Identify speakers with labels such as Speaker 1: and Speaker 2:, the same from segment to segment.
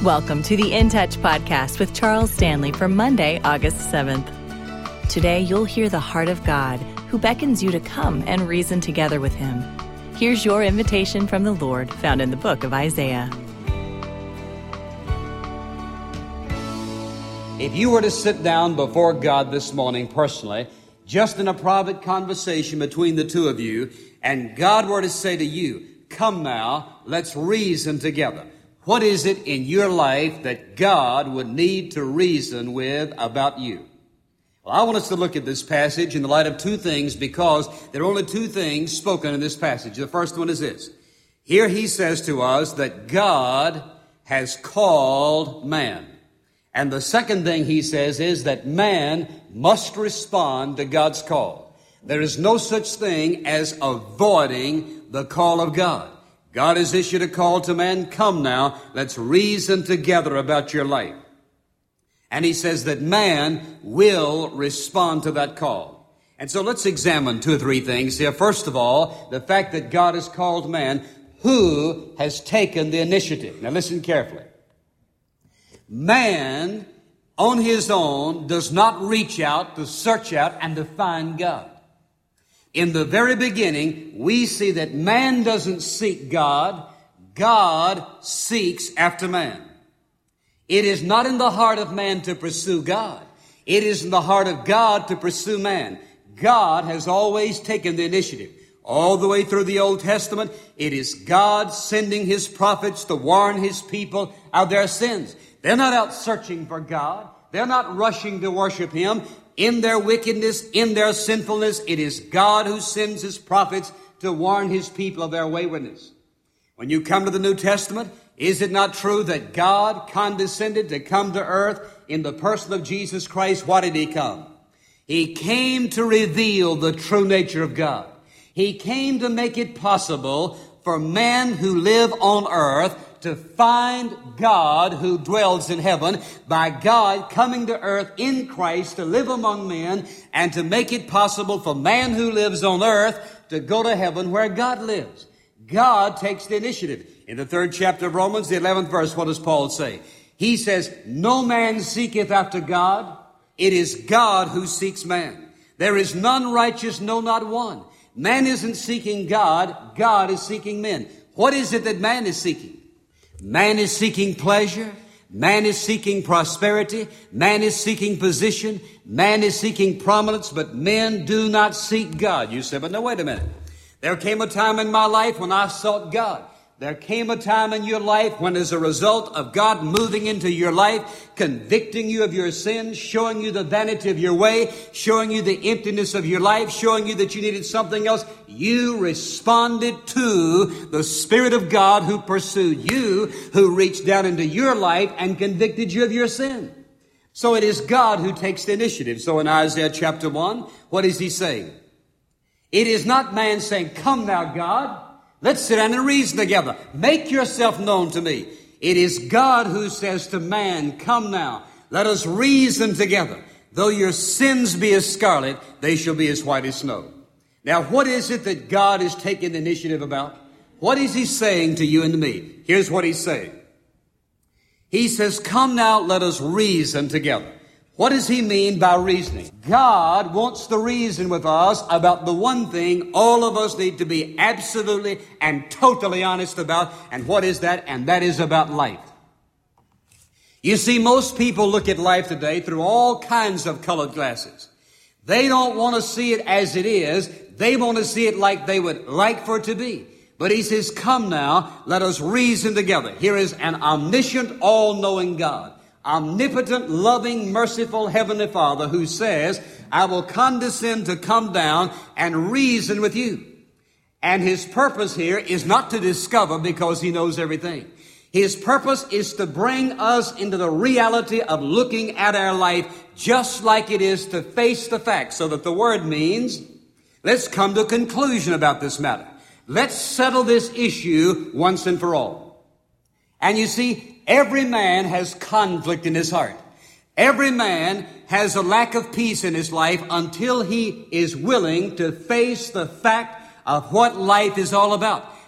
Speaker 1: Welcome to the In Touch podcast with Charles Stanley for Monday, August 7th. Today, you'll hear the heart of God who beckons you to come and reason together with him. Here's your invitation from the Lord found in the book of Isaiah.
Speaker 2: If you were to sit down before God this morning personally, just in a private conversation between the two of you, and God were to say to you, "Come now, let's reason together." What is it in your life that God would need to reason with about you? Well, I want us to look at this passage in the light of two things, because there are only two things spoken in this passage. The first one is this. Here he says to us that God has called man. And the second thing he says is that man must respond to God's call. There is no such thing as avoiding the call of God. God has issued a call to man, "Come now, let's reason together about your life." And he says that man will respond to that call. And so let's examine two or three things here. First of all, the fact that God has called man. Who has taken the initiative? Now listen carefully. Man, on his own, does not reach out to search out and to find God. In the very beginning, we see that man doesn't seek God. God seeks after man. It is not in the heart of man to pursue God. It is in the heart of God to pursue man. God has always taken the initiative. All the way through the Old Testament, it is God sending his prophets to warn his people of their sins. They're not out searching for God. They're not rushing to worship him. In their wickedness, in their sinfulness, it is God who sends his prophets to warn his people of their waywardness. When you come to the New Testament, is it not true that God condescended to come to earth in the person of Jesus Christ? Why did he come? He came to reveal the true nature of God. He came to make it possible for men who live on earth to find God who dwells in heaven, by God coming to earth in Christ to live among men, and to make it possible for man who lives on earth to go to heaven where God lives. God takes the initiative. In the 3rd chapter of Romans, the 11th verse, what does Paul say? He says, "No man seeketh after God. It is God who seeks man. There is none righteous, no, not one." Man isn't seeking God. God is seeking men. What is it that man is seeking? Man is seeking pleasure. Man is seeking prosperity. Man is seeking position. Man is seeking prominence, but men do not seek God. You say, "But no, wait a minute. There came a time in my life when I sought God." There came a time in your life when, as a result of God moving into your life, convicting you of your sins, showing you the vanity of your way, showing you the emptiness of your life, showing you that you needed something else, you responded to the Spirit of God who pursued you, who reached down into your life and convicted you of your sin. So it is God who takes the initiative. So in Isaiah chapter 1, what is he saying? It is not man saying, "Come now, God, let's sit down and reason together. Make yourself known to me." It is God who says to man, "Come now, let us reason together. Though your sins be as scarlet, they shall be as white as snow." Now, what is it that God is taking the initiative about? What is he saying to you and to me? Here's what he's saying. He says, "Come now, let us reason together." What does he mean by reasoning? God wants to reason with us about the one thing all of us need to be absolutely and totally honest about. And what is that? And that is about life. You see, most people look at life today through all kinds of colored glasses. They don't want to see it as it is. They want to see it like they would like for it to be. But he says, "Come now, let us reason together." Here is an omniscient, all-knowing God. Omnipotent, loving, merciful Heavenly Father who says, "I will condescend to come down and reason with you." And his purpose here is not to discover, because he knows everything. His purpose is to bring us into the reality of looking at our life just like it is, to face the facts. So that the word means, let's come to a conclusion about this matter. Let's settle this issue once and for all. And you see, every man has conflict in his heart. Every man has a lack of peace in his life until he is willing to face the fact of what life is all about.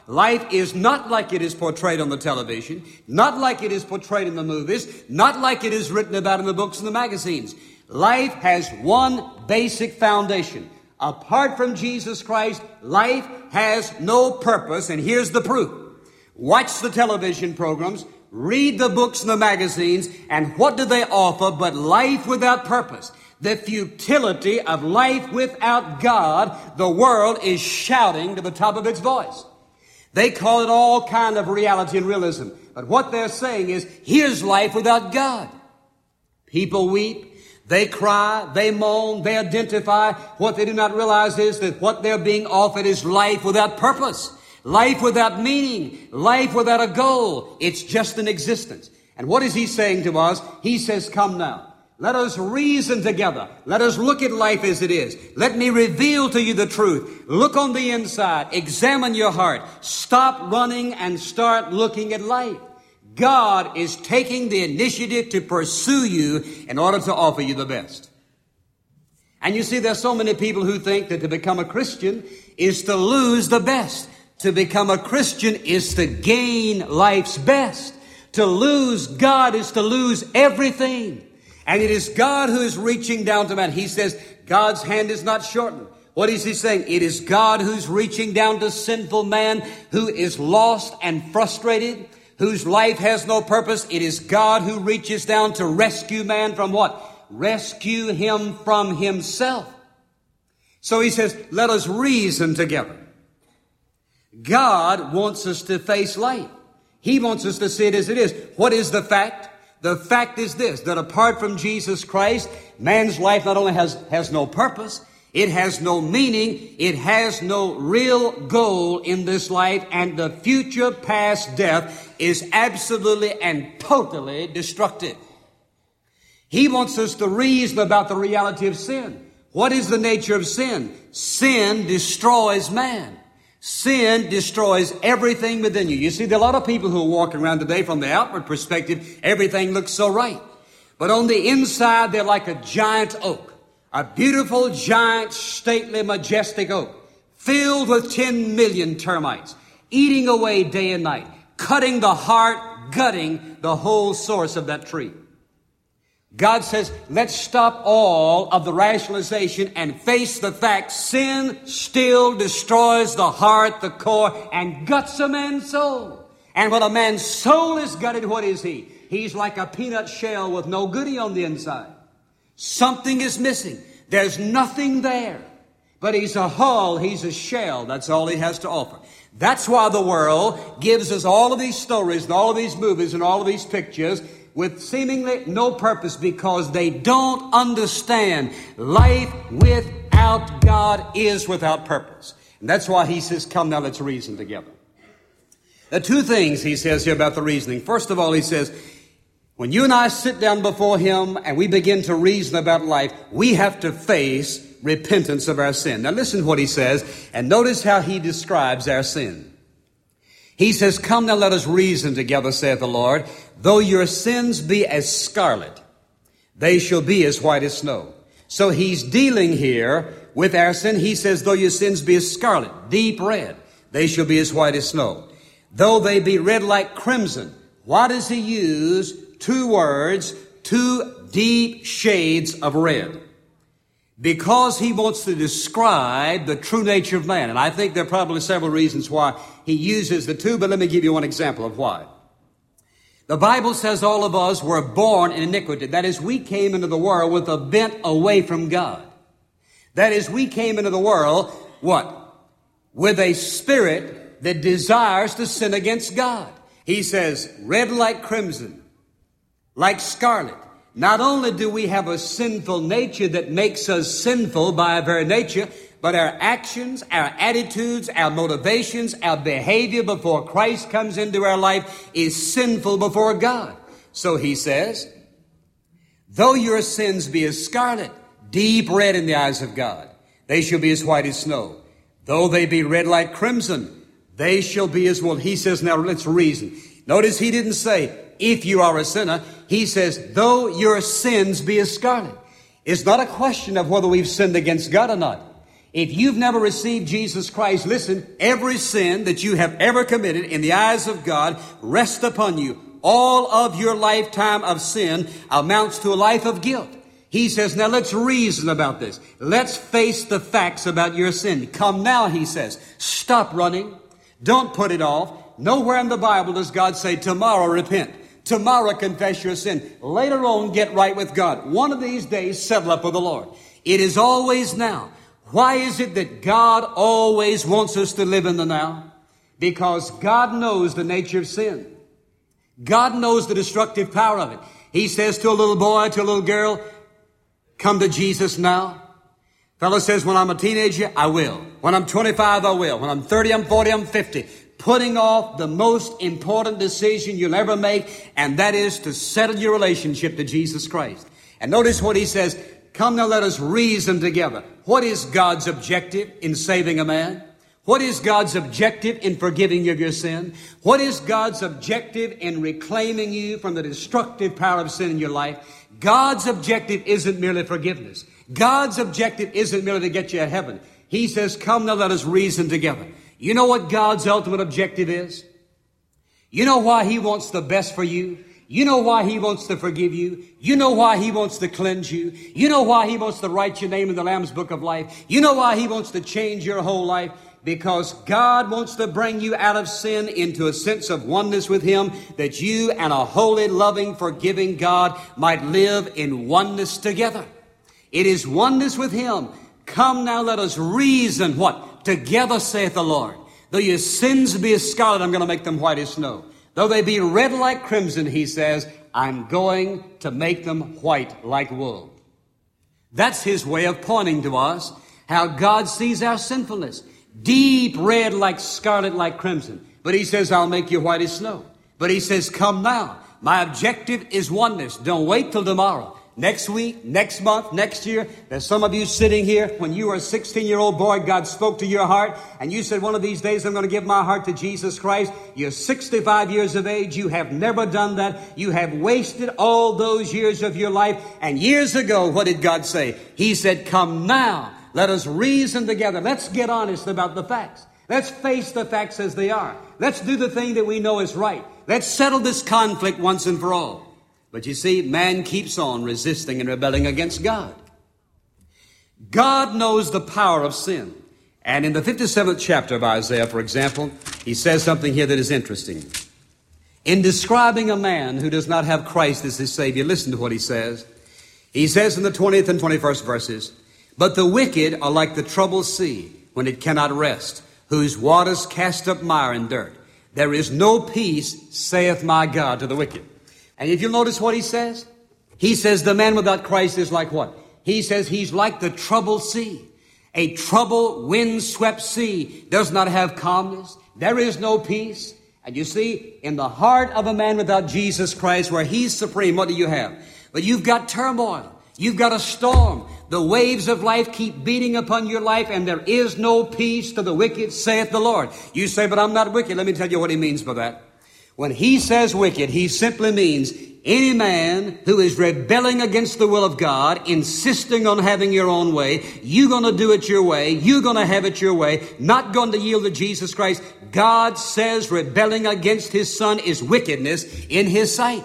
Speaker 2: Life is not like it is portrayed on the television, not like it is portrayed in the movies, not like it is written about in the books and the magazines. Life has one basic foundation. Apart from Jesus Christ, life has no purpose, and here's the proof. Watch the television programs, read the books and the magazines, and what do they offer but life without purpose? The futility of life without God, the world is shouting to the top of its voice. They call it all kind of reality and realism. But what they're saying is, here's life without God. People weep, they cry, they moan, they identify. What they do not realize is that what they're being offered is life without purpose, life without meaning, life without a goal. It's just an existence. And what is he saying to us? He says, come now. Let us reason together. Let us look at life as it is. Let me reveal to you the truth. Look on the inside. Examine your heart. Stop running and start looking at life. God is taking the initiative to pursue you in order to offer you the best. And you see, there's so many people who think that to become a Christian is to lose the best. To become a Christian is to gain life's best. To lose God is to lose everything. And it is God who is reaching down to man. He says, God's hand is not shortened. What is he saying? It is God who's reaching down to sinful man who is lost and frustrated, whose life has no purpose. It is God who reaches down to rescue man from what? Rescue him from himself. So he says, let us reason together. God wants us to face life. He wants us to see it as it is. What is the fact? The fact is this, that apart from Jesus Christ, man's life not only has no purpose, it has no meaning, it has no real goal in this life, and the future past death is absolutely and totally destructive. He wants us to reason about the reality of sin. What is the nature of sin? Sin destroys man. Sin destroys everything within you. You see, there are a lot of people who are walking around today from the outward perspective, everything looks so right. But on the inside, they're like a giant oak. A beautiful, giant, stately, majestic oak, filled with 10 million termites, eating away day and night, cutting the heart, gutting the whole source of that tree. God says, let's stop all of the rationalization and face the fact sin still destroys the heart, the core, and guts a man's soul. And when a man's soul is gutted, what is he? He's like a peanut shell with no goodie on the inside. Something is missing. There's nothing there. But he's a hull, he's a shell. That's all he has to offer. That's why the world gives us all of these stories and all of these movies and all of these pictures with seemingly no purpose, because they don't understand life without God is without purpose. And that's why he says, come now, let's reason together. There are two things he says here about the reasoning. First of all, he says, when you and I sit down before him and we begin to reason about life, we have to face repentance of our sin. Now listen to what he says, and notice how he describes our sin. He says, come now, let us reason together, saith the Lord. Though your sins be as scarlet, they shall be as white as snow. So he's dealing here with our sin. He says, though your sins be as scarlet, deep red, they shall be as white as snow. Though they be red like crimson. Why does he use two words, two deep shades of red? Because he wants to describe the true nature of man. And I think there are probably several reasons why he uses the two, but let me give you one example of why. The Bible says all of us were born in iniquity. That is, we came into the world with a bent away from God. That is, we came into the world, what? With a spirit that desires to sin against God. He says, red like crimson, like scarlet. Not only do we have a sinful nature that makes us sinful by our very nature, but our actions, our attitudes, our motivations, our behavior before Christ comes into our life is sinful before God. So he says, though your sins be as scarlet, deep red in the eyes of God, they shall be as white as snow. Though they be red like crimson, they shall be as wool. He says, now let's reason. Notice he didn't say, if you are a sinner. He says, though your sins be as scarlet. It's not a question of whether we've sinned against God or not. If you've never received Jesus Christ, listen, every sin that you have ever committed in the eyes of God rests upon you. All of your lifetime of sin amounts to a life of guilt. He says, now let's reason about this. Let's face the facts about your sin. Come now, he says. Stop running. Don't put it off. Nowhere in the Bible does God say, tomorrow repent. Tomorrow confess your sin. Later on, get right with God. One of these days, settle up with the Lord. It is always now. Why is it that God always wants us to live in the now? Because God knows the nature of sin. God knows the destructive power of it. He says to a little boy, to a little girl, come to Jesus now. Fellow says, when I'm a teenager, I will. When I'm 25, I will. When I'm 30, I'm 40, I'm 50. Putting off the most important decision you'll ever make, and that is to settle your relationship to Jesus Christ. And notice what he says, come now let us reason together. What is God's objective in saving a man? What is God's objective in forgiving you of your sin? What is God's objective in reclaiming you from the destructive power of sin in your life? God's objective isn't merely forgiveness. God's objective isn't merely to get you to heaven. He says, come now let us reason together. You know what God's ultimate objective is? You know why He wants the best for you? You know why He wants to forgive you? You know why He wants to cleanse you? You know why He wants to write your name in the Lamb's Book of Life? You know why He wants to change your whole life? Because God wants to bring you out of sin into a sense of oneness with Him, that you and a holy, loving, forgiving God might live in oneness together. It is oneness with Him. Come now, let us reason what? Together, saith the Lord. Though your sins be as scarlet, I'm going to make them white as snow. Though they be red like crimson, He says, I'm going to make them white like wool. That's His way of pointing to us how God sees our sinfulness. Deep red like scarlet like crimson. But He says, I'll make you white as snow. But He says, come now. My objective is oneness. Don't wait till tomorrow. Next week, next month, next year, there's some of you sitting here. When you were a 16-year-old boy, God spoke to your heart, and you said, one of these days I'm going to give my heart to Jesus Christ. You're 65 years of age. You have never done that. You have wasted all those years of your life. And years ago, what did God say? He said, come now. Let us reason together. Let's get honest about the facts. Let's face the facts as they are. Let's do the thing that we know is right. Let's settle this conflict once and for all. But you see, man keeps on resisting and rebelling against God. God knows the power of sin. And in the 57th chapter of Isaiah, for example, he says something here that is interesting. In describing a man who does not have Christ as his Savior, listen to what he says. He says in the 20th and 21st verses, but the wicked are like the troubled sea when it cannot rest, whose waters cast up mire and dirt. There is no peace, saith my God, to the wicked. And if you'll notice what he says the man without Christ is like what? He says he's like the troubled sea. A troubled, wind-swept sea does not have calmness. There is no peace. And you see, in the heart of a man without Jesus Christ, where He's supreme, what do you have? But you've got turmoil. You've got a storm. The waves of life keep beating upon your life, and there is no peace to the wicked, saith the Lord. You say, but I'm not wicked. Let me tell you what He means by that. When He says wicked, He simply means any man who is rebelling against the will of God, insisting on having your own way. You're going to do it your way. You're going to have it your way. Not going to yield to Jesus Christ. God says rebelling against His Son is wickedness in His sight.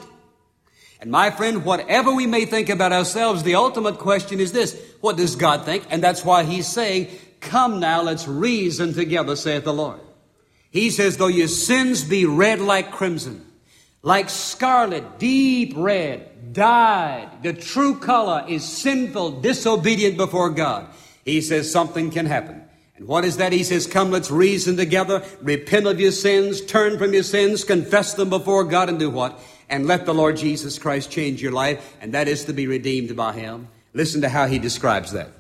Speaker 2: And my friend, whatever we may think about ourselves, the ultimate question is this. What does God think? And that's why He's saying, come now, let's reason together, saith the Lord. He says, though your sins be red like crimson, like scarlet, deep red, dyed, the true color is sinful, disobedient before God. He says something can happen. And what is that? He says, come, let's reason together, repent of your sins, turn from your sins, confess them before God, and do what? And let the Lord Jesus Christ change your life, and that is to be redeemed by Him. Listen to how He describes that.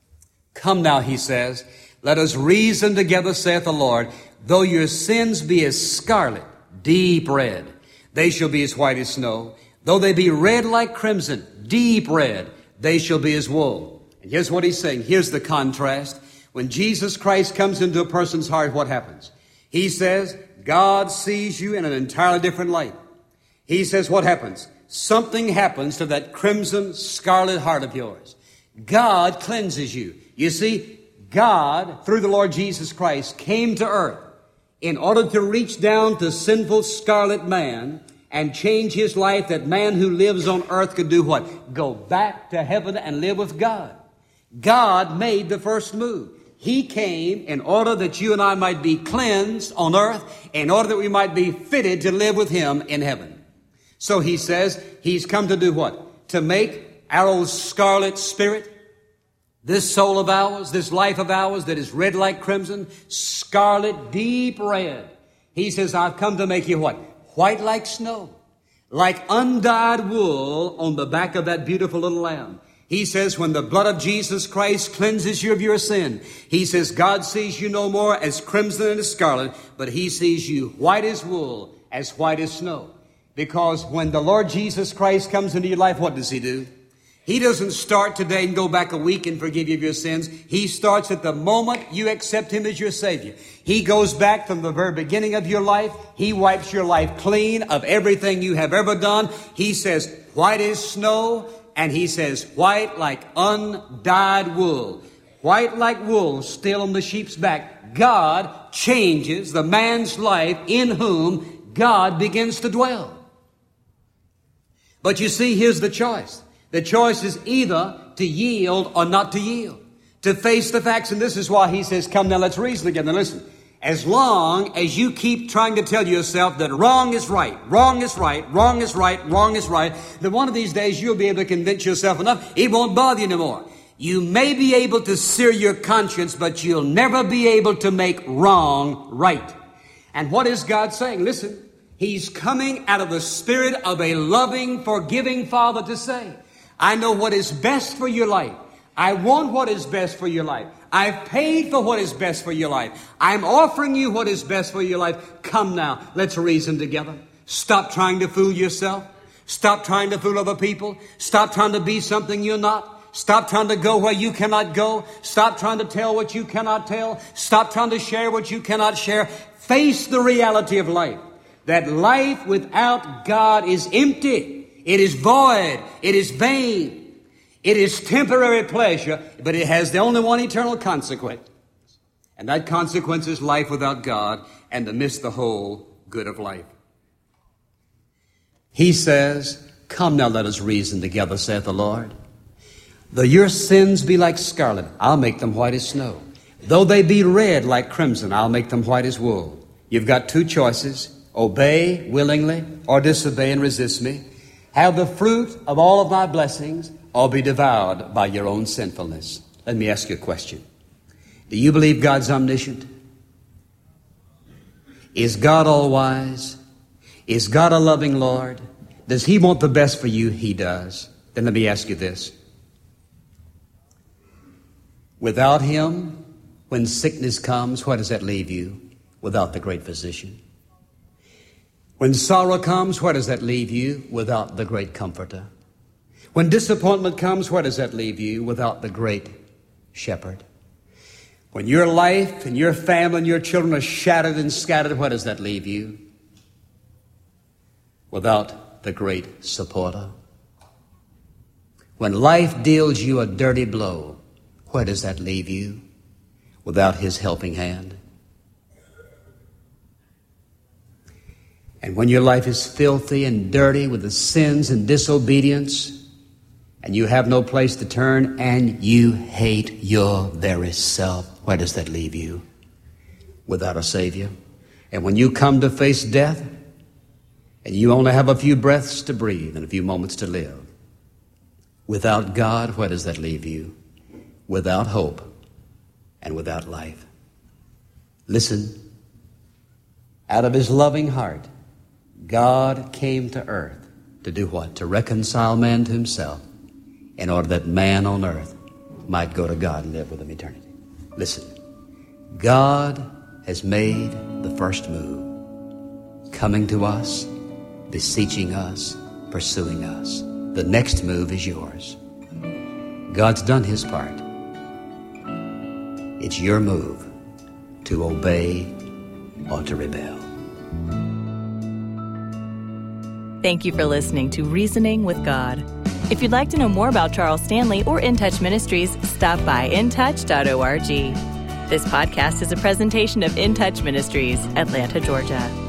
Speaker 2: Come now, He says, let us reason together, saith the Lord. Though your sins be as scarlet, deep red, they shall be as white as snow. Though they be red like crimson, deep red, they shall be as wool. And here's what He's saying. Here's the contrast. When Jesus Christ comes into a person's heart, what happens? He says, God sees you in an entirely different light. He says, what happens? Something happens to that crimson, scarlet heart of yours. God cleanses you. You see, God, through the Lord Jesus Christ, came to earth in order to reach down to sinful scarlet man and change his life, that man who lives on earth could do what? Go back to heaven and live with God. God made the first move. He came in order that you and I might be cleansed on earth, in order that we might be fitted to live with Him in heaven. So He says He's come to do what? To make our old scarlet spirit, this soul of ours, this life of ours that is red like crimson, scarlet, deep red. He says, I've come to make you what? White like snow, like undyed wool on the back of that beautiful little lamb. He says, when the blood of Jesus Christ cleanses you of your sin, He says, God sees you no more as crimson and as scarlet, but He sees you white as wool, as white as snow. Because when the Lord Jesus Christ comes into your life, what does He do? He doesn't start today and go back a week and forgive you of your sins. He starts at the moment you accept Him as your Savior. He goes back from the very beginning of your life. He wipes your life clean of everything you have ever done. He says, white as snow, and He says, white like undyed wool. White like wool still on the sheep's back. God changes the man's life in whom God begins to dwell. But you see, here's the choice. The choice is either to yield or not to yield, to face the facts. And this is why He says, come now, let's reason together. Now listen, as long as you keep trying to tell yourself that wrong is right, wrong is right, wrong is right, wrong is right, then one of these days you'll be able to convince yourself enough, it won't bother you anymore. You may be able to sear your conscience, but you'll never be able to make wrong right. And what is God saying? Listen, He's coming out of the spirit of a loving, forgiving Father to say, I know what is best for your life. I want what is best for your life. I've paid for what is best for your life. I'm offering you what is best for your life. Come now, let's reason together. Stop trying to fool yourself. Stop trying to fool other people. Stop trying to be something you're not. Stop trying to go where you cannot go. Stop trying to tell what you cannot tell. Stop trying to share what you cannot share. Face the reality of life. That life without God is empty. It is void. It is vain. It is temporary pleasure, but it has the only one eternal consequence. And that consequence is life without God and to miss the whole good of life. He says, come now, let us reason together, saith the Lord. Though your sins be like scarlet, I'll make them white as snow. Though they be red like crimson, I'll make them white as wool. You've got two choices. Obey willingly or disobey and resist me. Have the fruit of all of my blessings or be devoured by your own sinfulness. Let me ask you a question. Do you believe God's omniscient? Is God all-wise? Is God a loving Lord? Does He want the best for you? He does. Then let me ask you this. Without Him, when sickness comes, where does that leave you? Without the great physician. When sorrow comes, where does that leave you? Without the great comforter. When disappointment comes, where does that leave you? Without the great shepherd. When your life and your family and your children are shattered and scattered, where does that leave you? Without the great supporter. When life deals you a dirty blow, where does that leave you? Without His helping hand. And when your life is filthy and dirty with the sins and disobedience, and you have no place to turn, and you hate your very self, where does that leave you? Without a Savior. And when you come to face death, and you only have a few breaths to breathe and a few moments to live, without God, where does that leave you? Without hope and without life. Listen, out of His loving heart, God came to earth to do what? To reconcile man to Himself in order that man on earth might go to God and live with Him eternity. Listen, God has made the first move, coming to us, beseeching us, pursuing us. The next move is yours. God's done His part. It's your move to obey or to rebel.
Speaker 1: Thank you for listening to Reasoning with God. If you'd like to know more about Charles Stanley or In Touch Ministries, stop by intouch.org. This podcast is a presentation of In Touch Ministries, Atlanta, Georgia.